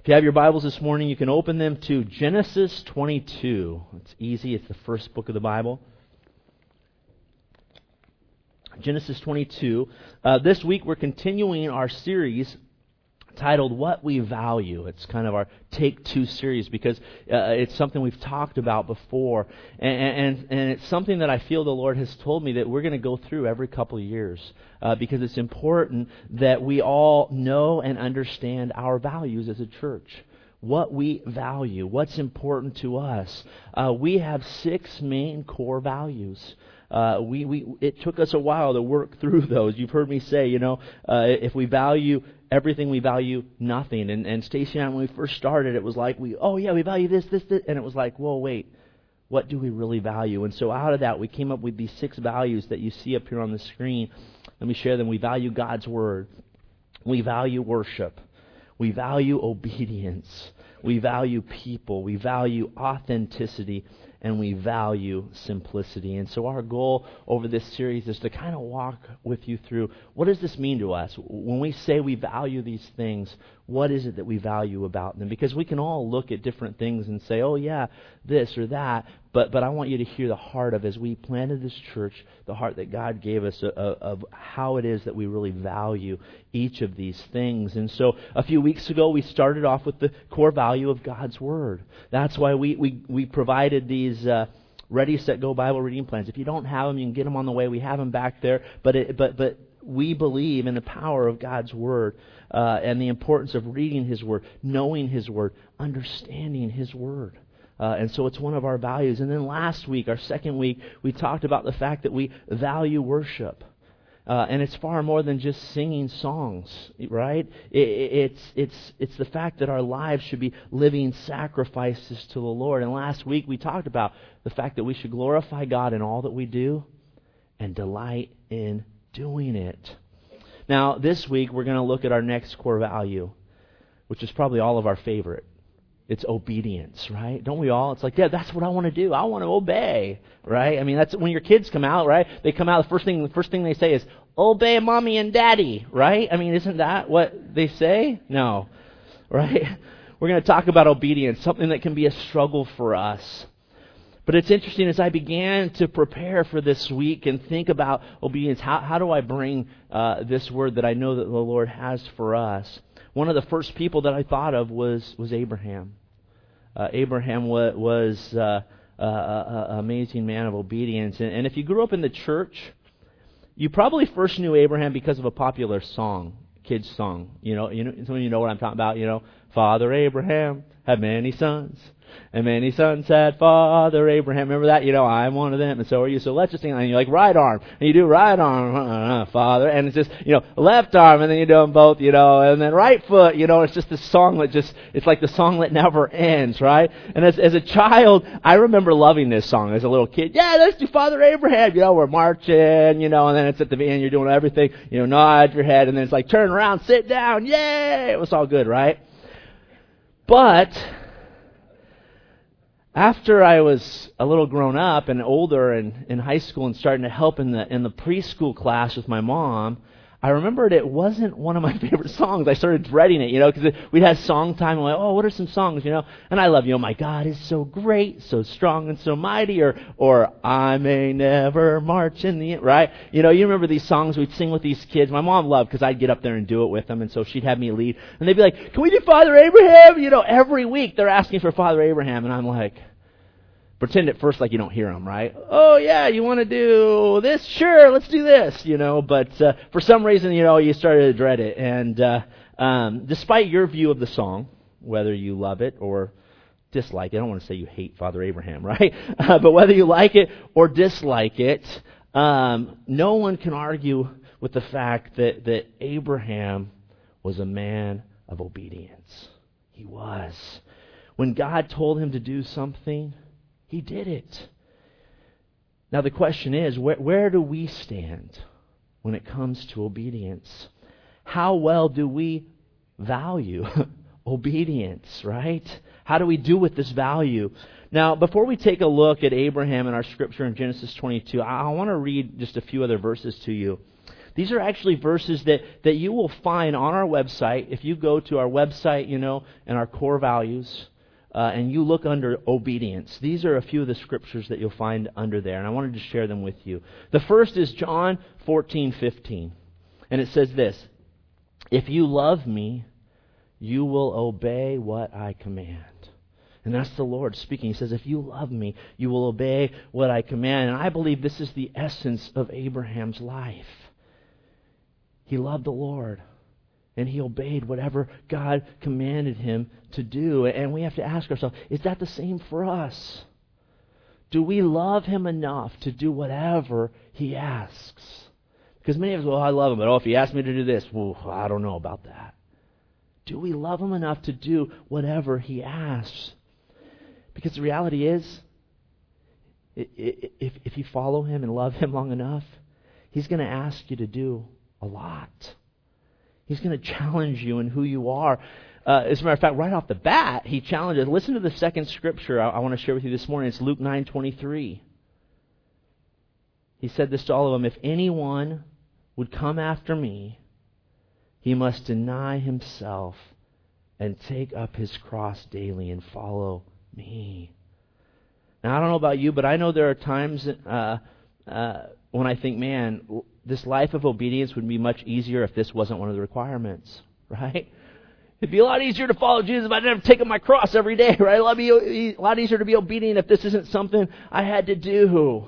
you have your Bibles this morning, you can open them to Genesis 22. It's easy. It's the first book of the Bible. Genesis 22. This week we're continuing our series titled What We Value. It's kind of our Take Two series because it's something we've talked about before. And it's something that I feel the Lord has told me that we're going to go through every couple of years because it's important that we all know and understand our values as a church. What we value, what's important to us. We have 6 main core values. It took us a while to work through those. You've heard me say, if we value everything, we value nothing. And Stacy and I, when we first started, it was like, we value this, and it was like, whoa, wait, what do we really value? And so out of that, we came up with these 6 values that you see up here on the screen. Let me share them. We value God's Word. We value worship. We value obedience. We value people. We value authenticity. And we value simplicity. And so our goal over this series is to kind of walk with you through, what does this mean to us? When we say we value these things, what is it that we value about them? Because we can all look at different things and say, oh yeah, this or that. But I want you to hear the heart of, as we planted this church, the heart that God gave us of how it is that we really value each of these things. And so a few weeks ago, we started off with the core value of God's Word. That's why we provided these Ready, Set, Go Bible reading plans. If you don't have them, you can get them on the way. We have them back there. But we believe in the power of God's Word and the importance of reading His Word, knowing His Word, understanding His Word. And so it's one of our values. And then last week, our second week, we talked about the fact that we value worship. And it's far more than just singing songs, right? It's the fact that our lives should be living sacrifices to the Lord. And last week we talked about the fact that we should glorify God in all that we do and delight in doing it. Now, this week we're going to look at our next core value, which is probably all of our favorite. It's obedience, right? Don't we all? It's like, yeah, that's what I want to do. I want to obey, right? I mean, that's when your kids come out, right? They come out, the first thing they say is, obey mommy and daddy, right? I mean, isn't that what they say? No, right? We're going to talk about obedience, something that can be a struggle for us. But it's interesting, as I began to prepare for this week and think about obedience, how do I bring this word that I know that the Lord has for us? One of the first people that I thought of was Abraham. Abraham was an amazing man of obedience. And if you grew up in the church, you probably first knew Abraham because of a popular song, kids' song. Some of you know what I'm talking about. Father Abraham had many sons, and many sons had Father Abraham. Remember that? I'm one of them, and so are you. So let's just sing. And you're like, right arm. And you do right arm, Father. And it's just, left arm, and then you do them both, and then right foot, it's just this song that it's like the song that never ends, right? And as a child, I remember loving this song as a little kid. Yeah, let's do Father Abraham. We're marching, and then it's at the end, you're doing everything, nod your head, and then it's like, turn around, sit down, yay! It was all good, right? But after I was a little grown up and older and in high school and starting to help in the preschool class with my mom, I remembered it wasn't one of my favorite songs. I started dreading it, because we'd have song time. And I'm like, what are some songs, And I love, my God is so great, so strong and so mighty, or I may never march in the, right? You remember these songs we'd sing with these kids. My mom loved because I'd get up there and do it with them, and so she'd have me lead. And they'd be like, can we do Father Abraham? Every week they're asking for Father Abraham, and I'm like, pretend at first like you don't hear them, right? Oh, yeah, you want to do this? Sure, let's do this, But for some reason, you started to dread it. And despite your view of the song, whether you love it or dislike it, I don't want to say you hate Father Abraham, right? But whether you like it or dislike it, no one can argue with the fact that Abraham was a man of obedience. He was. When God told him to do something, he did it. Now the question is, where do we stand when it comes to obedience? How well do we value obedience, right? How do we do with this value? Now, before we take a look at Abraham in our scripture in Genesis 22, I want to read just a few other verses to you. These are actually verses that you will find on our website. If you go to our website, and our core values, and you look under obedience, these are a few of the scriptures that you'll find under there, and I wanted to share them with you. The first is John 14:15, and it says this: "If you love me, you will obey what I command." And that's the Lord speaking. He says, if you love me, you will obey what I command. And I believe this is the essence of Abraham's life. He loved the Lord, and he obeyed whatever God commanded him to do. And we have to ask ourselves, is that the same for us? Do we love him enough to do whatever he asks? Because many of us, I love him, but if he asked me to do this, I don't know about that. Do we love him enough to do whatever he asks? Because the reality is, if you follow him and love him long enough, he's going to ask you to do a lot. He's going to challenge you in who you are. As a matter of fact, right off the bat, he challenges. Listen to the second scripture I want to share with you this morning. It's Luke 9:23. He said this to all of them: "If anyone would come after me, he must deny himself and take up his cross daily and follow me." Now, I don't know about you, but I know there are times when I think, man, this life of obedience would be much easier if this wasn't one of the requirements, right? It'd be a lot easier to follow Jesus if I didn't have to take up my cross every day, right? It'd be a lot easier to be obedient if this isn't something I had to do.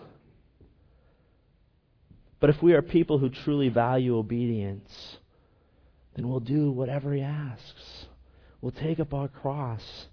But if we are people who truly value obedience, then we'll do whatever he asks. We'll take up our cross.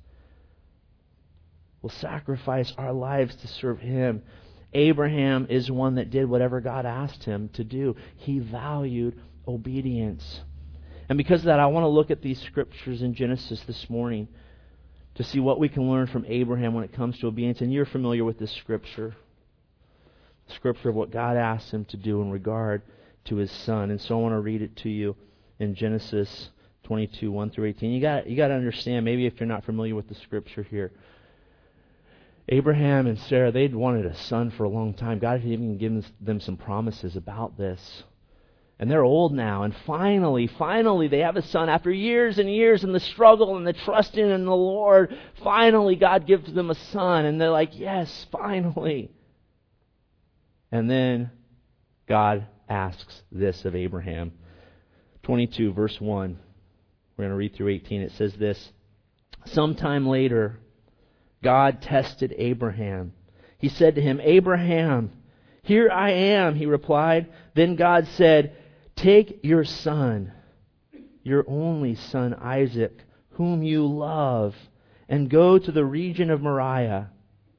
We'll sacrifice our lives to serve him. Abraham is one that did whatever God asked him to do. He valued obedience. And because of that, I want to look at these scriptures in Genesis this morning to see what we can learn from Abraham when it comes to obedience. And you're familiar with this scripture. The scripture of what God asked him to do in regard to his son. And so I want to read it to you in Genesis 22, 1 through 18. You got to understand, maybe if you're not familiar with the scripture here, Abraham and Sarah, they'd wanted a son for a long time. God had even given them some promises about this. And they're old now. And finally, they have a son. After years and years in the struggle and the trusting in the Lord, finally God gives them a son. And they're like, yes, finally. And then God asks this of Abraham. 22, verse 1. We're going to read through 18. It says this: "Sometime later, God tested Abraham. He said to him, 'Abraham.' 'Here I am,' he replied. Then God said, 'Take your son, your only son Isaac, whom you love, and go to the region of Moriah.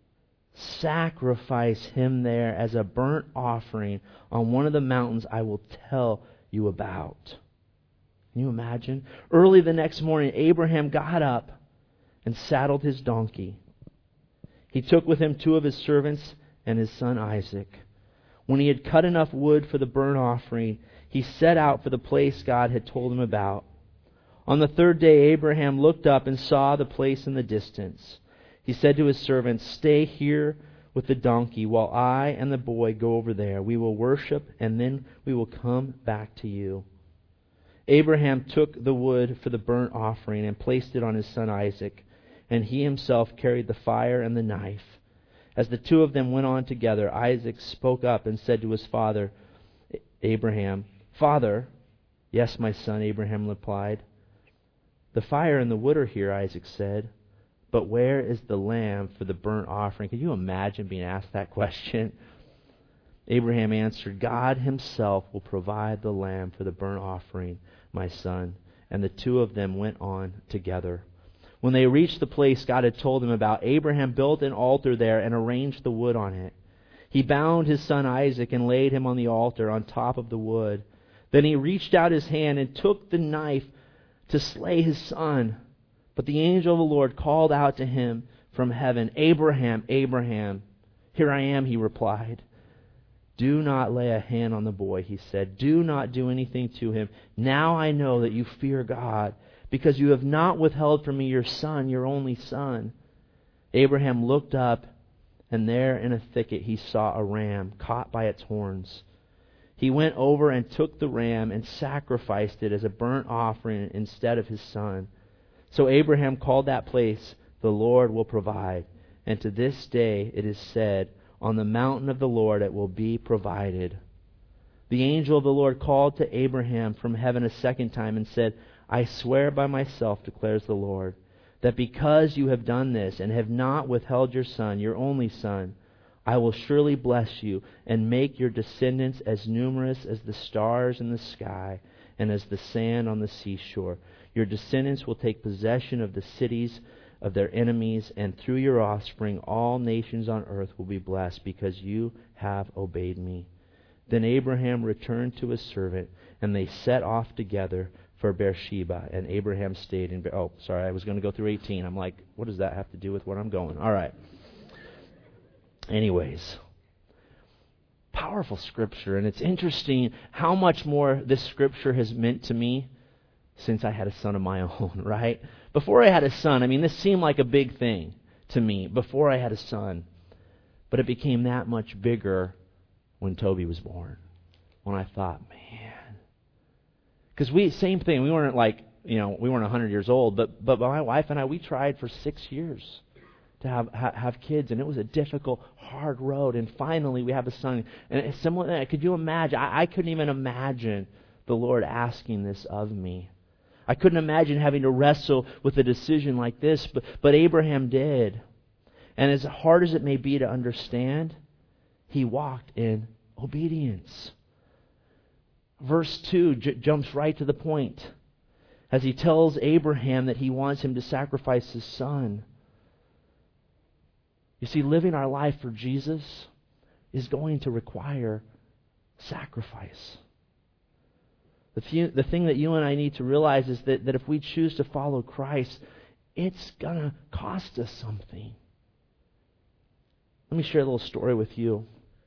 Sacrifice him there as a burnt offering on one of the mountains I will tell you about.'" Can you imagine? Early the next morning, Abraham got up and saddled his donkey. He took with him 2 of his servants and his son Isaac. When he had cut enough wood for the burnt offering, he set out for the place God had told him about. On the 3rd day, Abraham looked up and saw the place in the distance. He said to his servants, "Stay here with the donkey while I and the boy go over there. We will worship, and then we will come back to you." Abraham took the wood for the burnt offering and placed it on his son Isaac, and he himself carried the fire and the knife. As the 2 of them went on together, Isaac spoke up and said to his father Abraham, "Father." "Yes, my son," Abraham replied. "The fire and the wood are here," Isaac said, "but where is the lamb for the burnt offering?" Can you imagine being asked that question? Abraham answered, "God himself will provide the lamb for the burnt offering, my son." And the 2 of them went on together. When they reached the place God had told them about, Abraham built an altar there and arranged the wood on it. He bound his son Isaac and laid him on the altar on top of the wood. Then he reached out his hand and took the knife to slay his son. But the angel of the Lord called out to him from heaven, "Abraham, Abraham." "Here I am," he replied. "Do not lay a hand on the boy," he said. "Do not do anything to him. Now I know that you fear God, because you have not withheld from me your son, your only son." Abraham looked up, and there in a thicket he saw a ram caught by its horns. He went over and took the ram and sacrificed it as a burnt offering instead of his son. So Abraham called that place, "The Lord will provide." And to this day it is said, "On the mountain of the Lord it will be provided." The angel of the Lord called to Abraham from heaven a second time and said, "I swear by myself, declares the Lord, that because you have done this and have not withheld your son, your only son, I will surely bless you and make your descendants as numerous as the stars in the sky and as the sand on the seashore. Your descendants will take possession of the cities of their enemies, and through your offspring all nations on earth will be blessed because you have obeyed me." Then Abraham returned to his servant, and they set off together for Beersheba, and Abraham stayed in... I was going to go through 18. I'm like, what does that have to do with where I'm going? All right. Anyways, powerful scripture, and it's interesting how much more this scripture has meant to me since I had a son of my own, right? Before I had a son, this seemed like a big thing to me before I had a son. But it became that much bigger when Toby was born. When I thought, man. Because same thing, we weren't we weren't 100 years old, but my wife and I, we tried for 6 years to have kids, and it was a difficult, hard road, and finally we have a son. And it's similar. Could you imagine? I couldn't even imagine the Lord asking this of me. I couldn't imagine having to wrestle with a decision like this, but Abraham did. And as hard as it may be to understand, he walked in obedience. Verse 2 jumps right to the point as he tells Abraham that he wants him to sacrifice his son. You see, living our life for Jesus is going to require sacrifice. The thing that you and I need to realize is that if we choose to follow Christ, it's going to cost us something. Let me share a little story with you.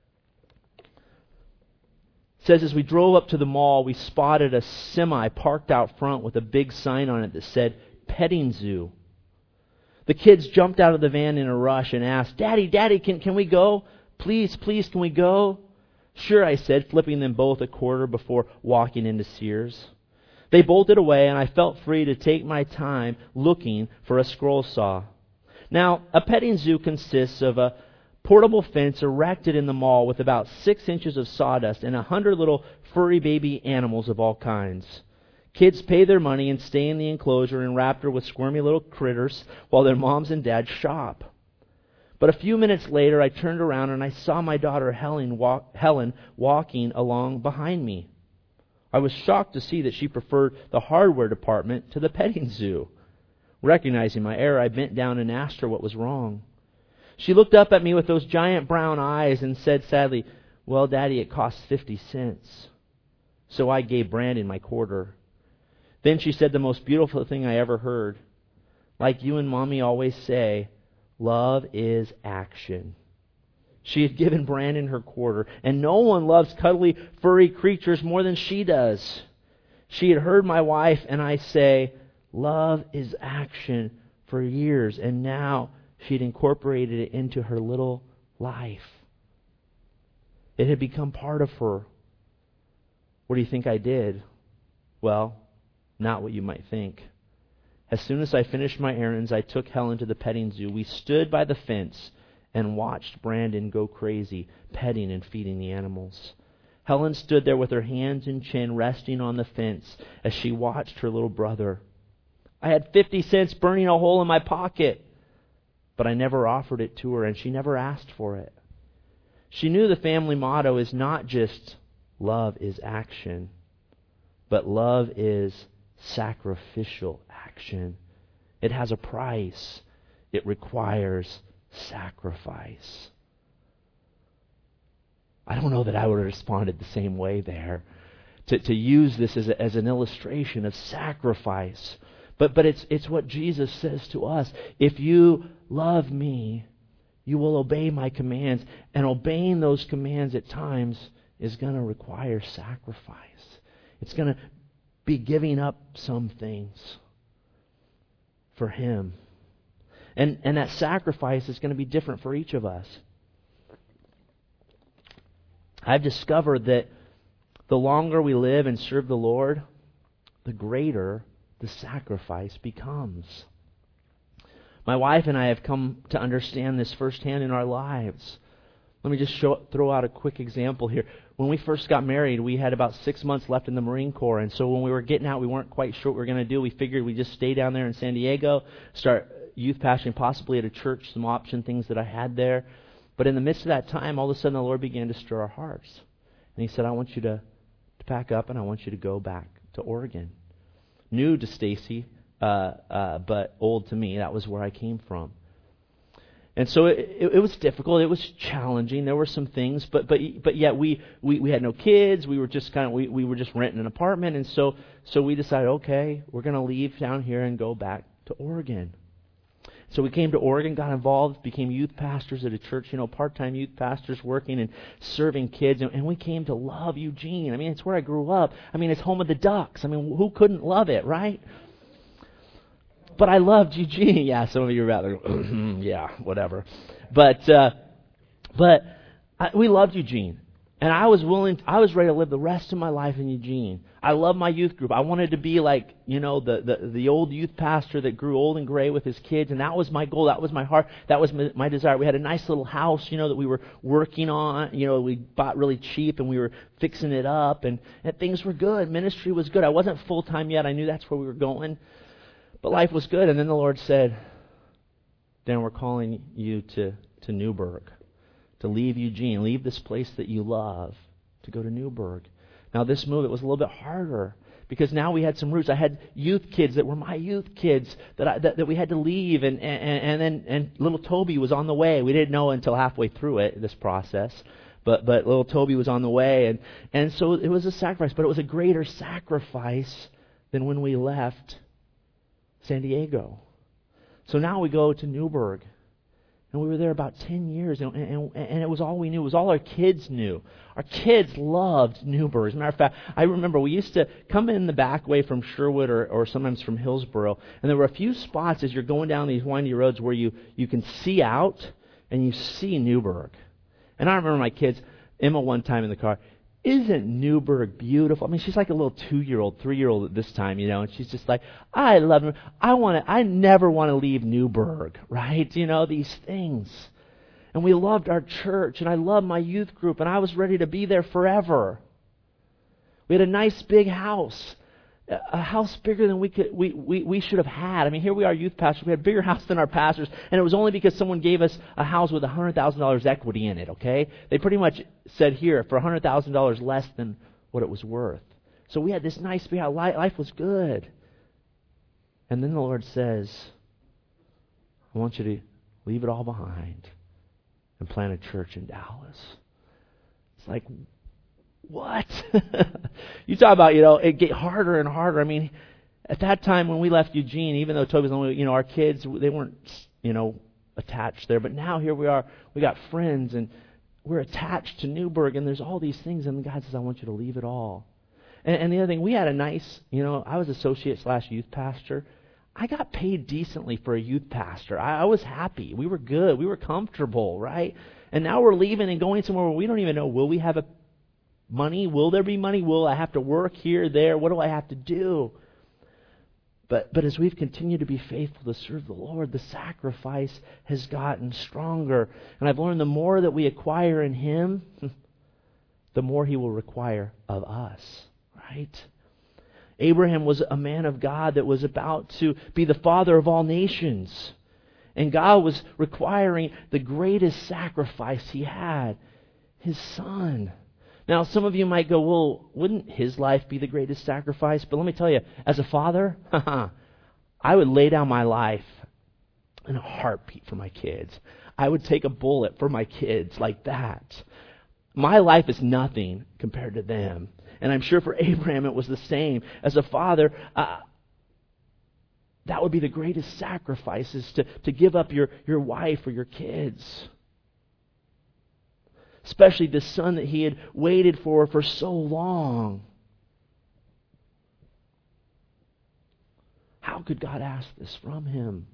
It says, as we drove up to the mall, we spotted a semi parked out front with a big sign on it that said, "Petting Zoo." The kids jumped out of the van in a rush and asked, Daddy, can we go? Please, can we go?" "Sure," I said, flipping them both a quarter before walking into Sears. They bolted away, and I felt free to take my time looking for a scroll saw. Now, a petting zoo consists of a portable fence erected in the mall with about 6 inches of sawdust and 100 little furry baby animals of all kinds. Kids pay their money and stay in the enclosure enwrapped with squirmy little critters while their moms and dads shop. But a few minutes later, I turned around and I saw my daughter Helen walking along behind me. I was shocked to see that she preferred the hardware department to the petting zoo. Recognizing my error, I bent down and asked her what was wrong. She looked up at me with those giant brown eyes and said sadly, "Well, Daddy, it costs 50 cents. So I gave Brandon my quarter. Then she said the most beautiful thing I ever heard. Like you and Mommy always say, love is action. She had given Brandon her quarter, and no one loves cuddly, furry creatures more than she does. She had heard my wife and I say, love is action, for years, and now she'd incorporated it into her little life. It had become part of her. What do you think I did? Well, not what you might think. As soon as I finished my errands, I took Helen to the petting zoo. We stood by the fence and watched Brandon go crazy, petting and feeding the animals. Helen stood there with her hands and chin resting on the fence as she watched her little brother. I had 50 cents burning a hole in my pocket, but I never offered it to her, and she never asked for it. She knew the family motto is not just love is action, but love is sacrificial action. It has a price. It requires sacrifice. I don't know that I would have responded the same way there. To use this as an illustration of sacrifice. But it's what Jesus says to us. If you love me, you will obey my commands. And obeying those commands at times is going to require sacrifice. It's going to be giving up some things for Him. And that sacrifice is going to be different for each of us. I've discovered that The longer we live and serve the Lord, the greater the sacrifice becomes. My wife and I have come to understand this firsthand in our lives. Let me just throw out a quick example here. When we first got married, we had about 6 months left in the Marine Corps, and so when we were getting out, we weren't quite sure what we were going to do. We figured we'd just stay down there in San Diego, start youth pastoring, possibly at a church, some option things that I had there. But in the midst of that time, all of a sudden the Lord began to stir our hearts. And He said, I want you to pack up and I want you to go back to Oregon. New to Stacy, but old to me. That was where I came from. And so it was difficult. It was challenging. There were some things, but yet we had no kids. We were just we were just renting an apartment, and so we decided, okay, we're going to leave down here and go back to Oregon. So we came to Oregon, got involved, became youth pastors at a church, part-time youth pastors working and serving kids, and we came to love Eugene. I mean, it's where I grew up. I mean, it's home of the Ducks. I mean, who couldn't love it, right? But I loved Eugene. Yeah, some of you are rather, yeah, whatever. But we loved Eugene. And I was ready to live the rest of my life in Eugene. I love my youth group. I wanted to be like, the old youth pastor that grew old and gray with his kids, and that was my goal. That was my heart. That was my desire. We had a nice little house, that we were working on. We bought really cheap, and we were fixing it up, and things were good. Ministry was good. I wasn't full-time yet. I knew that's where we were going. But life was good, and then the Lord said, Dan, we're calling you to Newburgh. To leave Eugene, leave this place that you love, to go to Newburgh. Now this move, it was a little bit harder because now we had some roots. I had youth kids that were my youth kids that we had to leave, and little Toby was on the way. We didn't know until halfway through this process, but little Toby was on the way, and so it was a sacrifice, but it was a greater sacrifice than when we left San Diego. So now we go to Newburgh. And we were there about 10 years, and it was all we knew. It was all our kids knew. Our kids loved Newburgh. As a matter of fact, I remember we used to come in the back way from Sherwood or sometimes from Hillsboro, and there were a few spots as you're going down these windy roads where you can see out, and you see Newburgh. And I remember my kids, Emma one time in the car, isn't Newburgh beautiful? I mean, she's like a little 2-year-old, 3-year-old at this time, and she's just like, I love it. I never want to leave Newburgh, right? These things. And we loved our church, and I loved my youth group, and I was ready to be there forever. We had a nice big house, a house bigger than we should have had. I mean, here we are, youth pastors. We had a bigger house than our pastors, and it was only because someone gave us a house with $100,000 equity in it, okay? They pretty much said, here, for $100,000 less than what it was worth. So we had this nice big house. Life was good. And then the Lord says, I want you to leave it all behind and plant a church in Dallas. It's like, what? You talk about, it get harder and harder. I mean, at that time when we left Eugene, even though Toby was only, our kids, they weren't, attached there. But now here we are, we got friends, and we're attached to Newburgh, and there's all these things, and God says, I want you to leave it all. And the other thing, we had a nice, I was associate/youth pastor. I got paid decently for a youth pastor. I was happy. We were good. We were comfortable, right? And now we're leaving and going somewhere where we don't even know, will we have money? Will there be money? Will I have to work here, there? What do I have to do? But as we've continued to be faithful to serve the Lord, the sacrifice has gotten stronger. And I've learned the more that we acquire in Him, the more He will require of us, right? Abraham was a man of God that was about to be the father of all nations. And God was requiring the greatest sacrifice He had, His Son. Now, some of you might go, well, wouldn't His life be the greatest sacrifice? But let me tell you, as a father, I would lay down my life in a heartbeat for my kids. I would take a bullet for my kids like that. My life is nothing compared to them. And I'm sure for Abraham it was the same. As a father, that would be the greatest sacrifice, is to give up your wife or your kids. Especially the son that he had waited for so long. How could God ask this from him?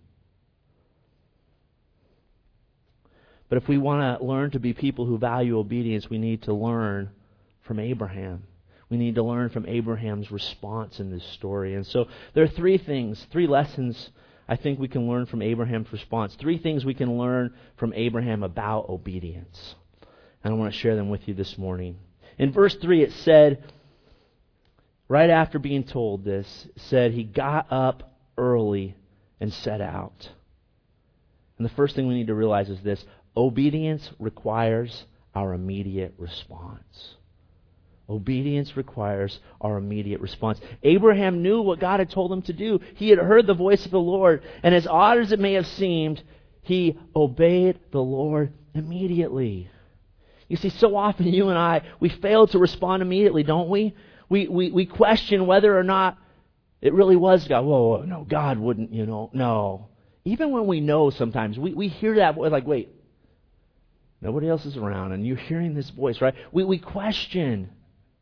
But if we want to learn to be people who value obedience, we need to learn from Abraham. We need to learn from Abraham's response in this story. And so there are three lessons I think we can learn from Abraham's response. 3 things we can learn from Abraham about obedience. And I want to share them with you this morning. In verse 3 it said, right after being told this, it said he got up early and set out. And the first thing we need to realize is this: obedience requires our immediate response. Obedience requires our immediate response. Abraham knew what God had told him to do. He had heard the voice of the Lord, and as odd as it may have seemed, he obeyed the Lord immediately. You see, so often you and I, we fail to respond immediately, don't we? We question whether or not it really was God. Whoa, no, God wouldn't, no. Even when we know sometimes, we hear that voice like, wait, nobody else is around, and you're hearing this voice, right? We question.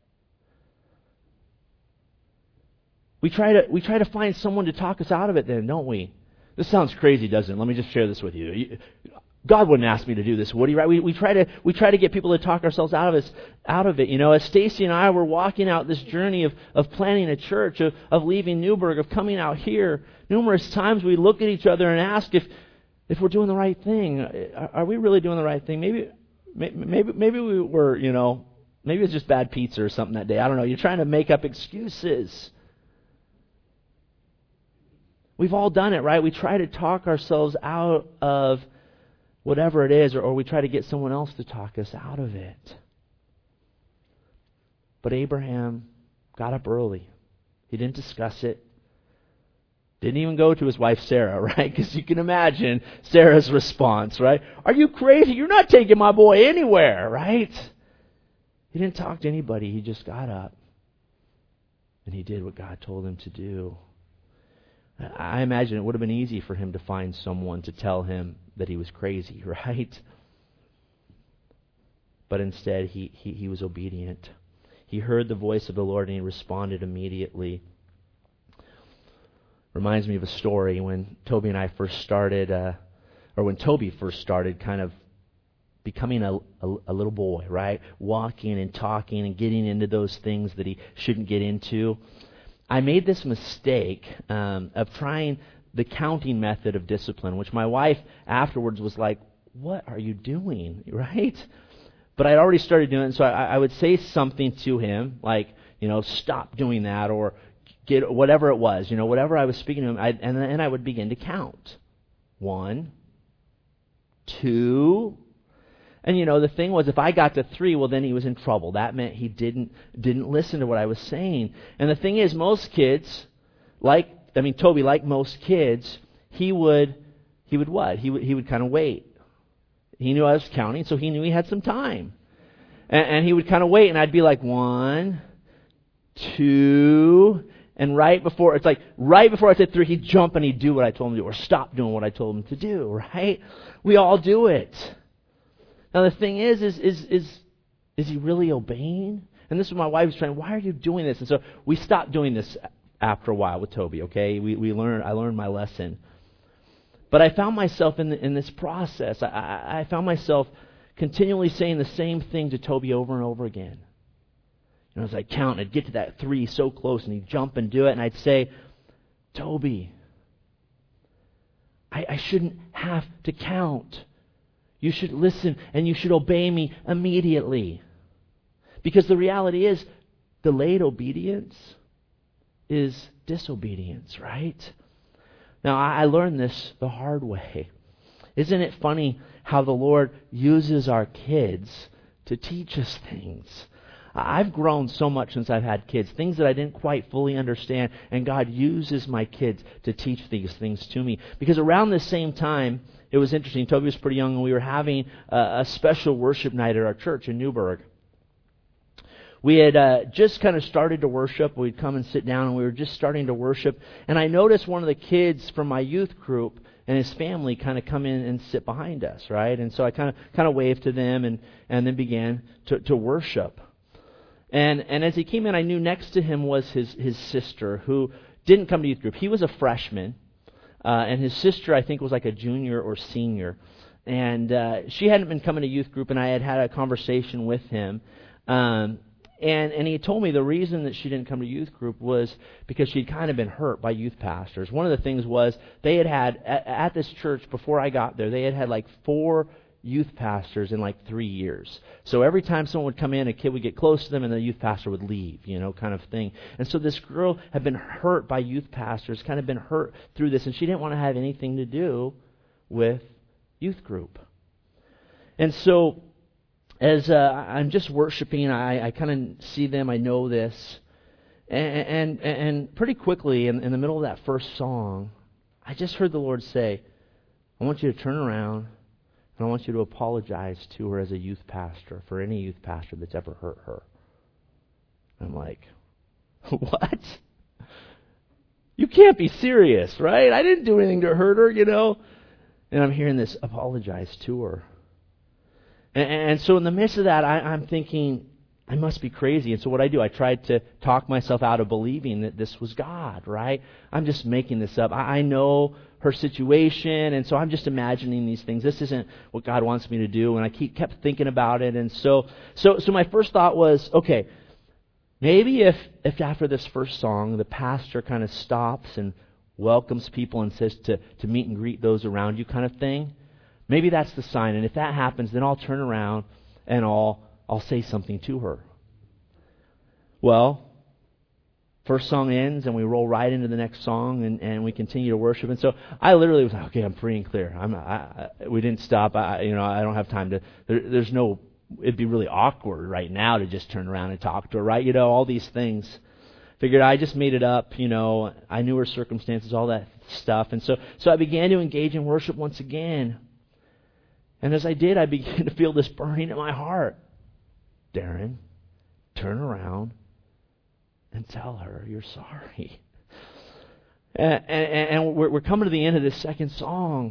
We try to find someone to talk us out of it then, don't we? This sounds crazy, doesn't it? Let me just share this with you. God wouldn't ask me to do this, would he? Right? We try to get people to talk ourselves out of it. As Stacy and I were walking out this journey of planning a church, of leaving Newburgh, of coming out here, numerous times we look at each other and ask if we're doing the right thing. Are we really doing the right thing? Maybe we were, maybe it's just bad pizza or something that day. I don't know. You're trying to make up excuses. We've all done it, right? We try to talk ourselves out of whatever it is, or we try to get someone else to talk us out of it. But Abraham got up early. He didn't discuss it. Didn't even go to his wife Sarah, right? Because you can imagine Sarah's response, right? Are you crazy? You're not taking my boy anywhere, right? He didn't talk to anybody. He just got up and he did what God told him to do. I imagine it would have been easy for him to find someone to tell him that he was crazy, right? But instead, he was obedient. He heard the voice of the Lord and he responded immediately. Reminds me of a story when Toby and I first started, or when Toby first started kind of becoming a little boy, right? Walking and talking and getting into those things that he shouldn't get into. I made this mistake of trying the counting method of discipline, which my wife afterwards was like, what are you doing, right? But I'd already started doing it, so I would say something to him, like, stop doing that, or get whatever it was, whatever I was speaking to him, and then I would begin to count. 1, 2... And the thing was, if I got to 3, well, then he was in trouble. That meant he didn't listen to what I was saying. And the thing is, most kids, Toby, like most kids, he would what? He would kind of wait. He knew I was counting, so he knew he had some time. And he would kind of wait, and I'd be like, 1, 2, and right before I said 3, he'd jump and he'd do what I told him to do, or stop doing what I told him to do, right? We all do it. Now the thing is he really obeying? And this is what my wife was trying, why are you doing this? And so we stopped doing this after a while with Toby, okay? I learned my lesson. But I found myself in this process. I found myself continually saying the same thing to Toby over and over again. As I count, I'd get to that 3 so close, and he'd jump and do it, and I'd say, Toby, I shouldn't have to count. You should listen and you should obey me immediately. Because the reality is, delayed obedience is disobedience, right? Now, I learned this the hard way. Isn't it funny how the Lord uses our kids to teach us things? I've grown so much since I've had kids, things that I didn't quite fully understand, and God uses my kids to teach these things to me. Because around the same time, it was interesting. Toby was pretty young, and we were having a special worship night at our church in Newburgh. We had just kind of started to worship. We'd come and sit down, and we were just starting to worship. And I noticed one of the kids from my youth group and his family kind of come in and sit behind us, right? And so I kind of waved to them and then began to worship. And as he came in, I knew next to him was his sister, who didn't come to youth group. He was a freshman. And his sister, I think, was like a junior or senior. And she hadn't been coming to youth group, and I had a conversation with him. And he told me the reason that she didn't come to youth group was because she'd kind of been hurt by youth pastors. One of the things was they had at this church, before I got there, they had like 4 youth pastors in like 3 years. So every time someone would come in, a kid would get close to them and the youth pastor would leave, kind of thing. And so this girl had been hurt by youth pastors, kind of been hurt through this, and she didn't want to have anything to do with youth group. And so as I'm just worshiping, I kind of see them, I know this, and pretty quickly in the middle of that first song, I just heard the Lord say, I want you to turn around and I want you to apologize to her as a youth pastor, for any youth pastor that's ever hurt her. I'm like, what? You can't be serious, right? I didn't do anything to hurt her, And I'm hearing this, apologize to her. And so in the midst of that, I'm thinking, I must be crazy. And so what I do, I tried to talk myself out of believing that this was God, right? I'm just making this up. I know her situation, and so I'm just imagining these things. This isn't what God wants me to do, and I kept thinking about it. And so my first thought was, okay, maybe if after this first song, the pastor kind of stops and welcomes people and says to meet and greet those around you kind of thing, maybe that's the sign. And if that happens, then I'll turn around and I'll say something to her. Well, first song ends and we roll right into the next song and we continue to worship. And so I literally was like, okay, I'm free and clear. We didn't stop. I don't have time to. There's no. It'd be really awkward right now to just turn around and talk to her, right? All these things. Figured I just made it up. I knew her circumstances, all that stuff, and so I began to engage in worship once again. And as I did, I began to feel this burning in my heart. Darren, turn around and tell her you're sorry. And we're coming to the end of this second song.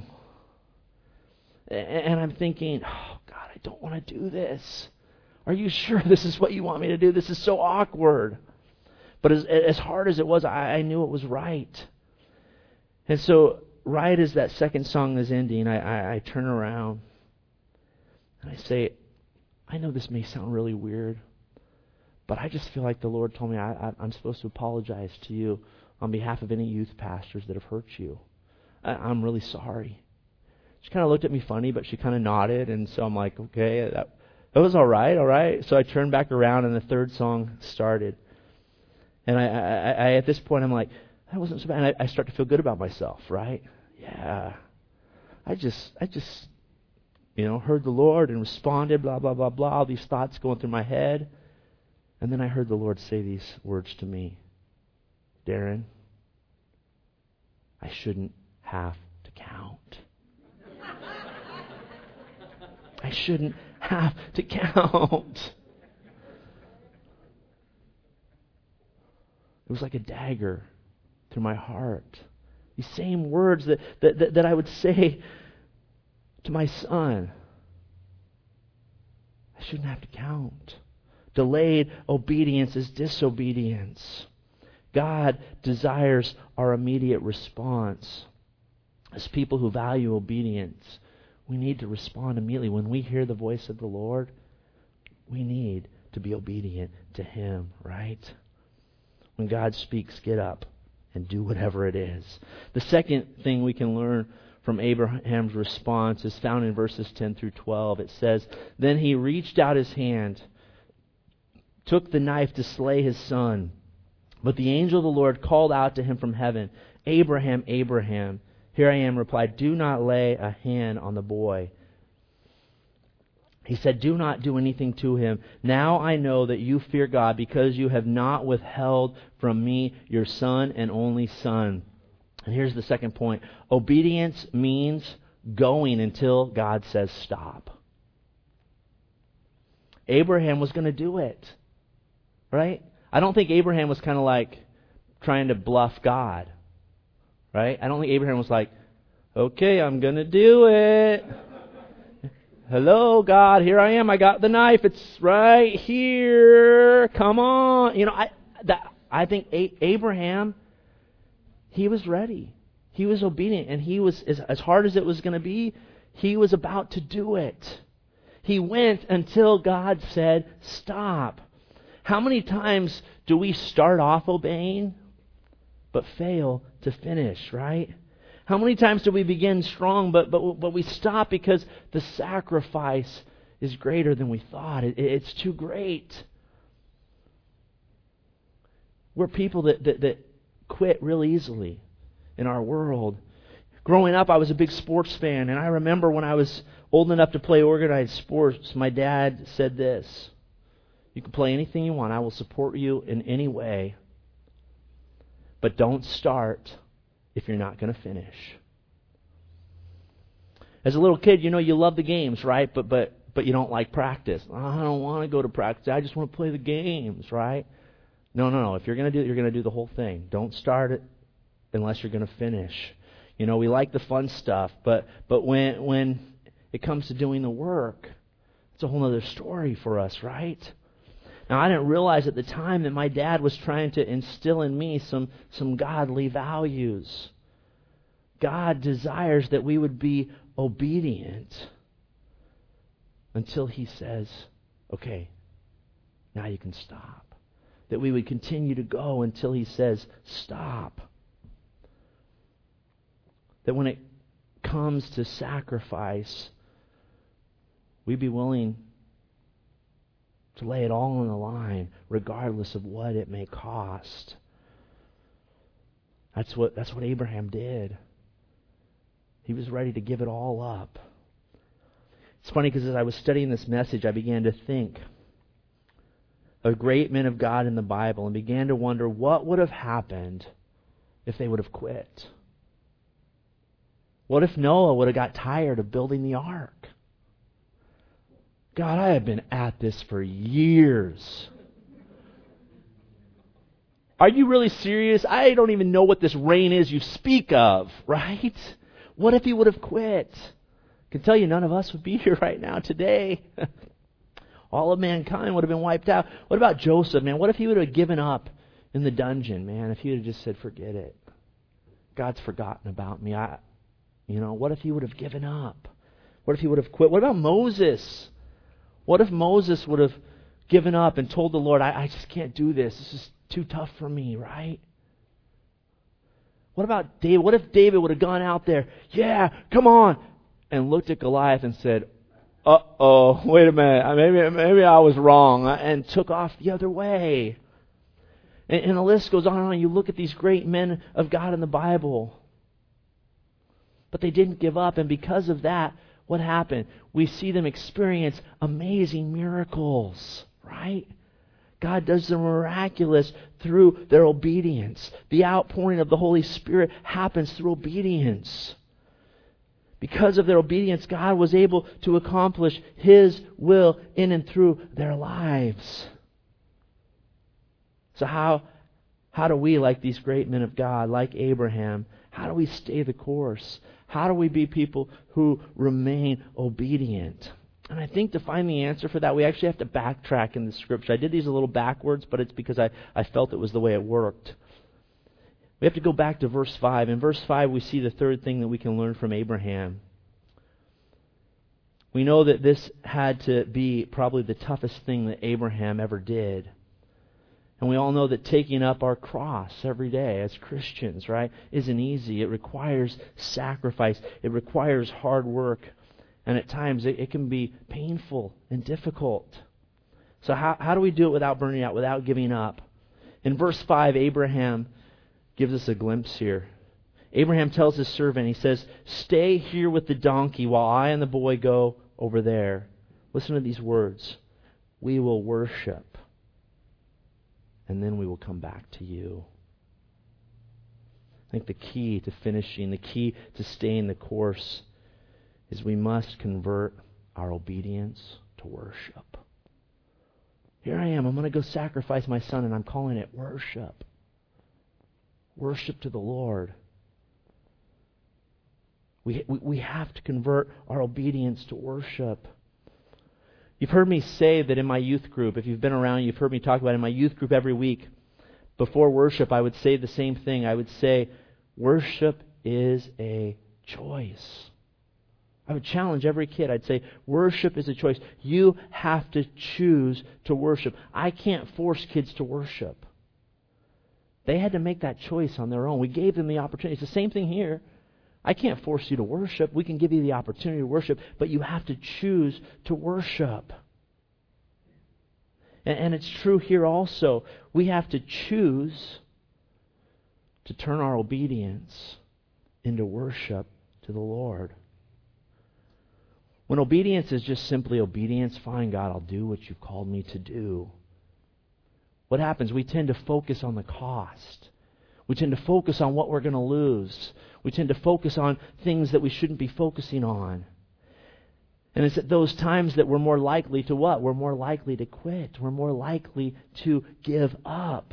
And I'm thinking, oh, God, I don't want to do this. Are you sure this is what you want me to do? This is so awkward. But as hard as it was, I knew it was right. And so right as that second song is ending, I turn around and I say, I know this may sound really weird, but I just feel like the Lord told me I'm supposed to apologize to you on behalf of any youth pastors that have hurt you. I'm really sorry. She kind of looked at me funny, but she kind of nodded, and so I'm like, okay, that was all right. So I turned back around, and the third song started. And I at this point, I'm like, that wasn't so bad. And I start to feel good about myself, right? Yeah. I just heard the Lord and responded, blah, blah, blah, blah, all these thoughts going through my head. And then I heard the Lord say these words to me. Darren, I shouldn't have to count. I shouldn't have to count. It was like a dagger through my heart. These same words that I would say to my son. I shouldn't have to count. Delayed obedience is disobedience. God desires our immediate response. As people who value obedience, we need to respond immediately. When we hear the voice of the Lord, we need to be obedient to Him, right? When God speaks, get up and do whatever it is. The second thing we can learn from Abraham's response is found in verses 10 through 12. It says, Then he reached out his hand, took the knife to slay his son. But the angel of the Lord called out to him from heaven, Abraham, Abraham. Here I am, replied, do not lay a hand on the boy. He said, do not do anything to him. Now I know that you fear God because you have not withheld from me your son and only son. And here's the second point. Obedience means going until God says stop. Abraham was going to do it, right? I don't think Abraham was kind of like trying to bluff God, right? I don't think Abraham was like, okay, I'm going to do it. Hello, God, here I am. I got the knife. It's right here. Come on. I think Abraham, he was ready. He was obedient, and he was, as hard as it was going to be, he was about to do it. He went until God said, stop. How many times do we start off obeying but fail to finish, right? How many times do we begin strong but we stop because the sacrifice is greater than we thought? It's too great. We're people that quit real easily in our world. Growing up, I was a big sports fan, and I remember when I was old enough to play organized sports, my dad said this: "You can play anything you want. I will support you in any way. But don't start if you're not going to finish." As a little kid, you love the games, right? But you don't like practice. I don't want to go to practice. I just want to play the games, right? No. If you're going to do it, you're going to do the whole thing. Don't start it unless you're going to finish. We like the fun stuff, but when it comes to doing the work, it's a whole other story for us, right? Now, I didn't realize at the time that my dad was trying to instill in me some godly values. God desires that we would be obedient until He says, "Okay, now you can stop." That we would continue to go until He says, "Stop." That when it comes to sacrifice, we be willing to lay it all on the line, regardless of what it may cost. That's what Abraham did. He was ready to give it all up. It's funny because as I was studying this message, I began to think of great men of God in the Bible and began to wonder what would have happened if they would have quit. What if Noah would have got tired of building the ark? God, I have been at this for years. Are you really serious? I don't even know what this rain is you speak of, right? What if he would have quit? I can tell you none of us would be here right now today. All of mankind would have been wiped out. What about Joseph, man? What if he would have given up in the dungeon, man? If he would have just said, "Forget it. God's forgotten about me." What if he would have given up? What if he would have quit? What about Moses? What if Moses would have given up and told the Lord, I just can't do this. This is too tough for me, right? What about David? What if David would have gone out there, "Yeah, come on," and looked at Goliath and said, "Uh-oh, wait a minute, maybe I was wrong," and took off the other way? And the list goes on and on. You look at these great men of God in the Bible. But they didn't give up, and because of that, what happened? We see them experience amazing miracles, right? God does the miraculous through their obedience. The outpouring of the Holy Spirit happens through obedience. Because of their obedience, God was able to accomplish His will in and through their lives. So how do we, like these great men of God, like Abraham, how do we stay the course? How do we be people who remain obedient? And I think to find the answer for that, we actually have to backtrack in the Scripture. I did these a little backwards, but it's because I felt it was the way it worked. We have to go back to verse 5. In verse 5, we see the third thing that we can learn from Abraham. We know that this had to be probably the toughest thing that Abraham ever did. And we all know that taking up our cross every day as Christians, right, isn't easy. It requires sacrifice. It requires hard work. And at times it can be painful and difficult. So how do we do it without burning out, without giving up? In verse 5, Abraham gives us a glimpse here. Abraham tells his servant, he says, "Stay here with the donkey while I and the boy go over there." Listen to these words. "We will worship, and then we will come back to you." I think the key to finishing, the key to staying the course, is we must convert our obedience to worship. Here I am. I'm going to go sacrifice my son, and I'm calling it worship. Worship to the Lord. We have to convert our obedience to worship. You've heard me say that in my youth group, if you've been around, you've heard me talk about it in my youth group every week. Before worship, I would say the same thing. I would say, worship is a choice. I would challenge every kid. I'd say, worship is a choice. You have to choose to worship. I can't force kids to worship. They had to make that choice on their own. We gave them the opportunity. It's the same thing here. I can't force you to worship. We can give you the opportunity to worship, but you have to choose to worship. And it's true here also. We have to choose to turn our obedience into worship to the Lord. When obedience is just simply obedience, fine, God, I'll do what you've called me to do. What happens? We tend to focus on the cost. We tend to focus on what we're going to lose. We tend to focus on things that we shouldn't be focusing on. And it's at those times that we're more likely to what? We're more likely to quit. We're more likely to give up.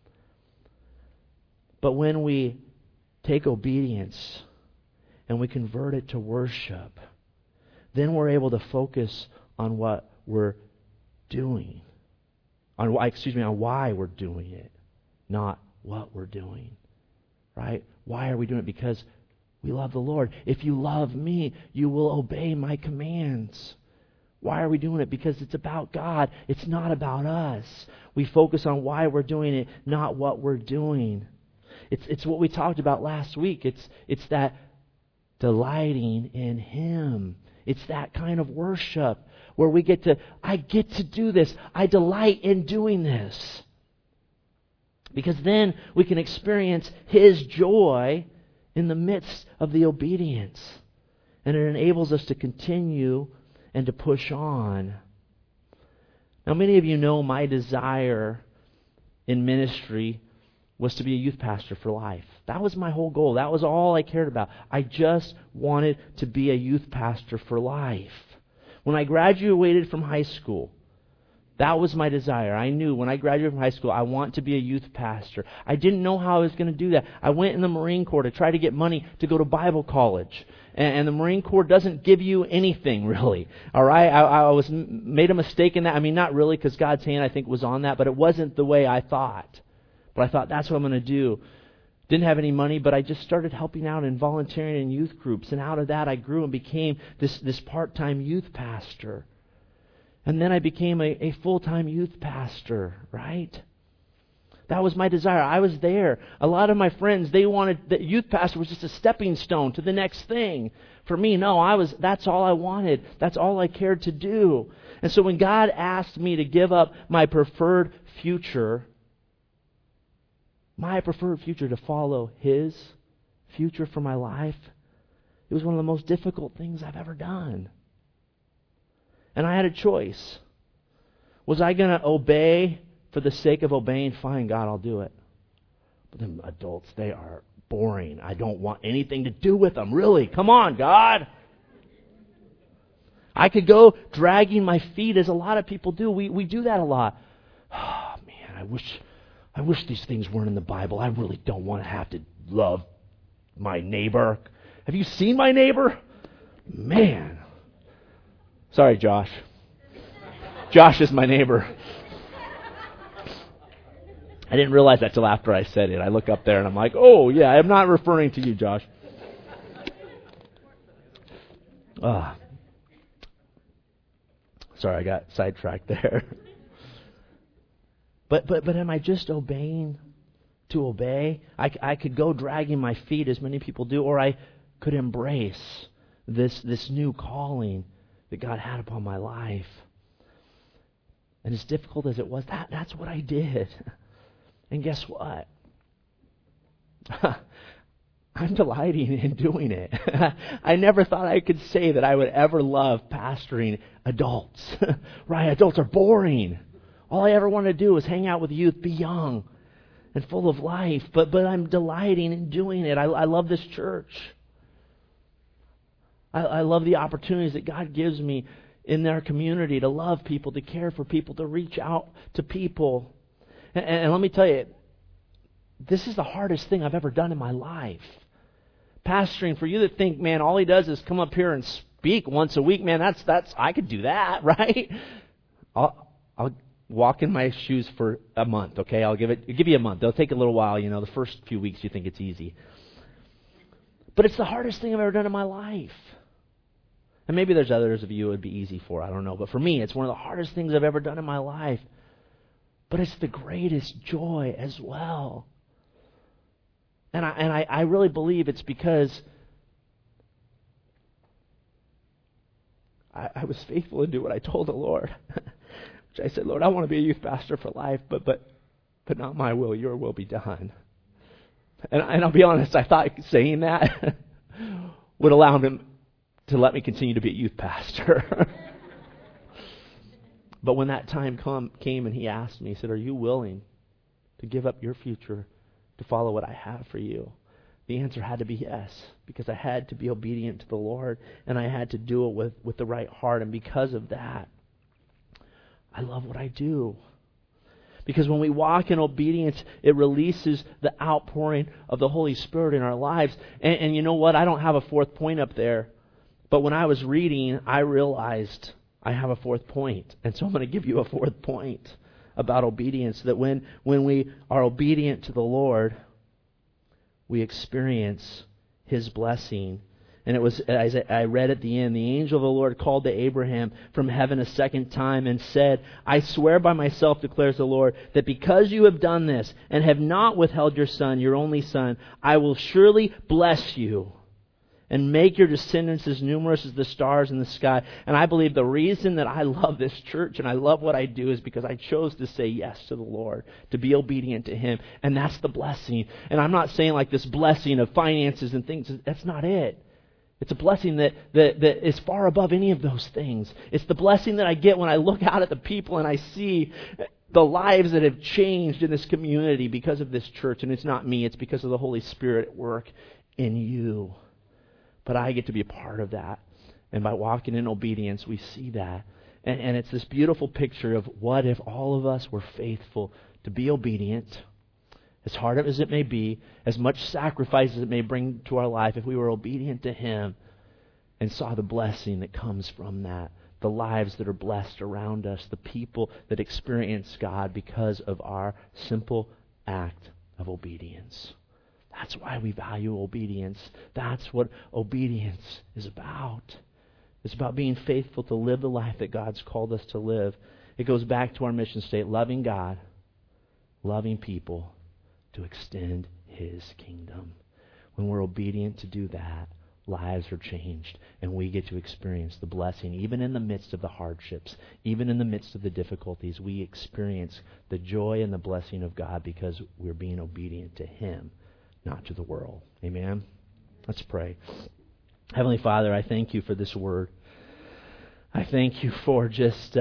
But when we take obedience and we convert it to worship, then we're able to focus on what we're doing. On why we're doing it, not what we're doing. Right? Why are we doing it? Because we love the Lord. If you love me, you will obey my commands. Why are we doing it? Because it's about God. It's not about us. We focus on why we're doing it, not what we're doing. It's what we talked about last week. It's that delighting in Him. It's that kind of worship where I get to do this. I delight in doing this. Because then we can experience His joy in the midst of the obedience. And it enables us to continue and to push on. Now, many of you know my desire in ministry was to be a youth pastor for life. That was my whole goal. That was all I cared about. I just wanted to be a youth pastor for life. When I graduated from high school, that was my desire. I knew when I graduated from high school, I want to be a youth pastor. I didn't know how I was going to do that. I went in the Marine Corps to try to get money to go to Bible college. And the Marine Corps doesn't give you anything, really. All right? I made a mistake in that. I mean, not really, because God's hand, I think, was on that, but it wasn't the way I thought. But I thought, that's what I'm going to do. Didn't have any money, but I just started helping out and volunteering in youth groups. And out of that, I grew and became this part-time youth pastor. And then I became a full-time youth pastor, right? That was my desire. I was there. A lot of my friends, they wanted the youth pastor was just a stepping stone to the next thing. For me, no, that's all I wanted. That's all I cared to do. And so when God asked me to give up my preferred future to follow His future for my life, it was one of the most difficult things I've ever done. And I had a choice. Was I going to obey for the sake of obeying? Fine, God, I'll do it. But them adults, they are boring. I don't want anything to do with them, really. Come on, God. I could go dragging my feet, as a lot of people do. We do that a lot. Oh, man, I wish these things weren't in the Bible. I really don't want to have to love my neighbor. Have you seen my neighbor? Man. Sorry, Josh. Josh is my neighbor. I didn't realize that till after I said it. I look up there and I'm like, oh, yeah, I'm not referring to you, Josh. Sorry, I got sidetracked there. But am I just obeying to obey? I could go dragging my feet, as many people do, or I could embrace this new calling that God had upon my life. And as difficult as it was, that's what I did. And guess what? I'm delighting in doing it. I never thought I could say that I would ever love pastoring adults. Right? Adults are boring. All I ever want to do is hang out with youth, be young and full of life. But I'm delighting in doing it. I love this church. I love the opportunities that God gives me in their community to love people, to care for people, to reach out to people. And let me tell you, this is the hardest thing I've ever done in my life. Pastoring, for you that think, man, all he does is come up here and speak once a week, man, that's I could do that, right? I'll walk in my shoes for a month, okay? I'll give you a month. It'll take a little while, the first few weeks you think it's easy. But it's the hardest thing I've ever done in my life. And maybe there's others of you it would be easy for, I don't know. But for me, it's one of the hardest things I've ever done in my life. But it's the greatest joy as well. And I really believe it's because I was faithful to do what I told the Lord. Which I said, Lord, I want to be a youth pastor for life, but not my will, your will be done. And I'll be honest, I thought saying that would allow him to let me continue to be a youth pastor. But when that time came and he asked me, he said, are you willing to give up your future to follow what I have for you? The answer had to be yes, because I had to be obedient to the Lord, and I had to do it with the right heart. And because of that, I love what I do. Because when we walk in obedience, it releases the outpouring of the Holy Spirit in our lives. And you know what? I don't have a fourth point up there. But when I was reading, I realized I have a fourth point. And so I'm going to give you a fourth point about obedience. That when we are obedient to the Lord, we experience His blessing. And it was, as I read at the end, the angel of the Lord called to Abraham from heaven a second time and said, I swear by myself, declares the Lord, that because you have done this and have not withheld your son, your only son, I will surely bless you and make your descendants as numerous as the stars in the sky. And I believe the reason that I love this church and I love what I do is because I chose to say yes to the Lord, to be obedient to Him. And that's the blessing. And I'm not saying like this blessing of finances and things. That's not it. It's a blessing that is far above any of those things. It's the blessing that I get when I look out at the people and I see the lives that have changed in this community because of this church. And it's not me. It's because of the Holy Spirit at work in you. But I get to be a part of that. And by walking in obedience, we see that. And it's this beautiful picture of what if all of us were faithful to be obedient, as hard as it may be, as much sacrifice as it may bring to our life, if we were obedient to Him and saw the blessing that comes from that, the lives that are blessed around us, the people that experience God because of our simple act of obedience. That's why we value obedience. That's what obedience is about. It's about being faithful to live the life that God's called us to live. It goes back to our mission statement, loving God, loving people, to extend His kingdom. When we're obedient to do that, lives are changed, and we get to experience the blessing. Even in the midst of the hardships, even in the midst of the difficulties, we experience the joy and the blessing of God because we're being obedient to Him, not to the world. Amen? Let's pray. Heavenly Father, I thank You for this word. I thank You for just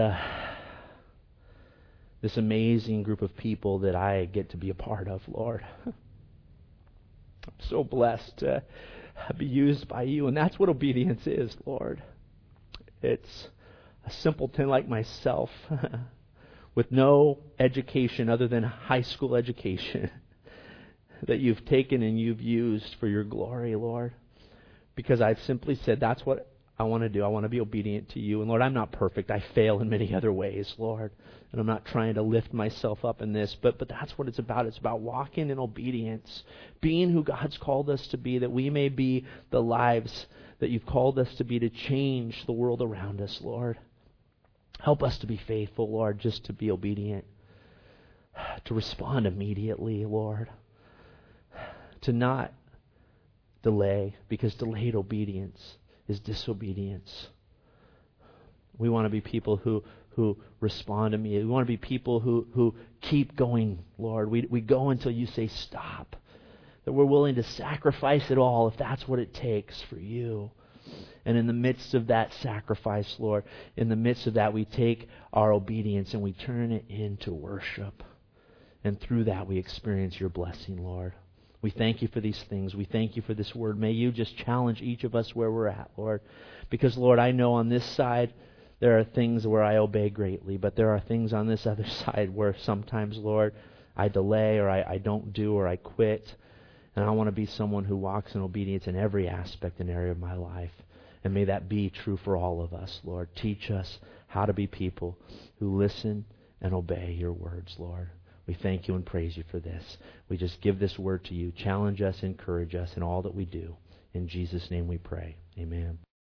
this amazing group of people that I get to be a part of, Lord. I'm so blessed to be used by You, and that's what obedience is, Lord. It's a simpleton like myself with no education other than high school education that You've taken and You've used for Your glory, Lord. Because I've simply said, that's what I want to do. I want to be obedient to You. And Lord, I'm not perfect. I fail in many other ways, Lord. And I'm not trying to lift myself up in this. But that's what it's about. It's about walking in obedience. Being who God's called us to be. That we may be the lives that You've called us to be, to change the world around us, Lord. Help us to be faithful, Lord. Just to be obedient. To respond immediately, Lord. To not delay. Because delayed obedience is disobedience. We want to be people who respond to Me. We want to be people who keep going, Lord. We go until You say stop. That we're willing to sacrifice it all if that's what it takes for You. And in the midst of that sacrifice, Lord, in the midst of that, we take our obedience and we turn it into worship. And through that, we experience Your blessing, Lord. We thank You for these things. We thank You for this word. May You just challenge each of us where we're at, Lord. Because, Lord, I know on this side there are things where I obey greatly, but there are things on this other side where sometimes, Lord, I delay or I don't do or I quit. And I want to be someone who walks in obedience in every aspect and area of my life. And may that be true for all of us, Lord. Teach us how to be people who listen and obey Your words, Lord. We thank You and praise You for this. We just give this word to You. Challenge us, encourage us in all that we do. In Jesus' name we pray. Amen.